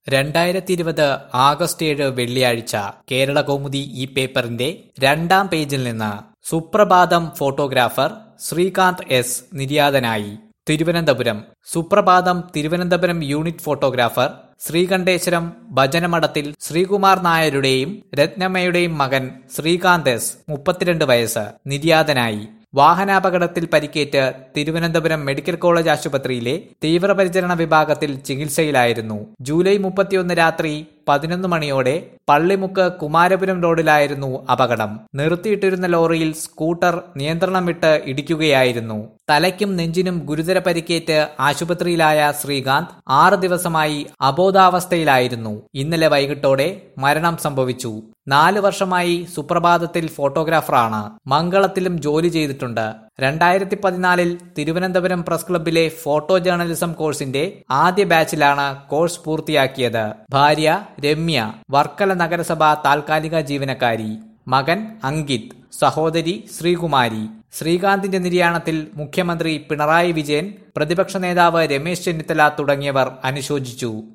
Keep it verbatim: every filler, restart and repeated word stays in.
രണ്ടായിരത്തി ഇരുപത് ആഗസ്റ്റ് ഏഴ് വെള്ളിയാഴ്ച കേരളകൗമുദി ഈ പേപ്പറിന്റെ രണ്ടാം പേജിൽ നിന്ന് സുപ്രഭാതം ഫോട്ടോഗ്രാഫർ ശ്രീകാന്ത് എസ് നിര്യാതനായി. തിരുവനന്തപുരം സുപ്രഭാതം തിരുവനന്തപുരം യൂണിറ്റ് ഫോട്ടോഗ്രാഫർ ശ്രീകണ്ഠേശ്വരം ഭജനമഠത്തിൽ ശ്രീകുമാർ നായരുടെയും രത്നമ്മയുടെയും മകൻ ശ്രീകാന്ത് എസ് മുപ്പത്തിരണ്ട് വയസ്സ് നിര്യാതനായി. വാഹനാപകടത്തിൽ പരിക്കേറ്റ് തിരുവനന്തപുരം മെഡിക്കൽ കോളേജ് ആശുപത്രിയിലെ തീവ്രപരിചരണ വിഭാഗത്തിൽ ചികിത്സയിലായിരുന്നു. ജൂലൈ മുപ്പത്തിയൊന്ന് രാത്രി പതിനൊന്ന് മണിയോടെ പള്ളിമുക്ക് കുമാരപുരം റോഡിലായിരുന്നു അപകടം. നിർത്തിയിട്ടിരുന്ന ലോറിയിൽ സ്കൂട്ടർ നിയന്ത്രണം വിട്ട് ഇടിക്കുകയായിരുന്നു. തലയ്ക്കും നെഞ്ചിനും ഗുരുതര പരിക്കേറ്റ് ആശുപത്രിയിലായ ശ്രീകാന്ത് ആറ് ദിവസമായി അബോധാവസ്ഥയിലായിരുന്നു. ഇന്നലെ വൈകിട്ടോടെ മരണം സംഭവിച്ചു. നാല് വർഷമായി സുപ്രഭാതത്തിൽ ഫോട്ടോഗ്രാഫറാണ്. മംഗളത്തിലും ജോലി ചെയ്തിട്ടുണ്ട്. രണ്ടായിരത്തി പതിനാലിൽ തിരുവനന്തപുരം പ്രസ് ക്ലബിലെ ഫോട്ടോ ജേർണലിസം കോഴ്സിന്റെ ആദ്യ ബാച്ചിലാണ് കോഴ്സ് പൂർത്തിയാക്കിയത്. ഭാര്യ രമ്യ വർക്കല നഗരസഭ താൽക്കാലിക ജീവനക്കാരി. മകൻ അങ്കിത്, സഹോദരി ശ്രീകുമാരി. ശ്രീകാന്തിന്റെ നിര്യാണത്തിൽ മുഖ്യമന്ത്രി പിണറായി വിജയൻ, പ്രതിപക്ഷ നേതാവ് രമേശ് ചെന്നിത്തല തുടങ്ങിയവർ അനുശോചിച്ചു.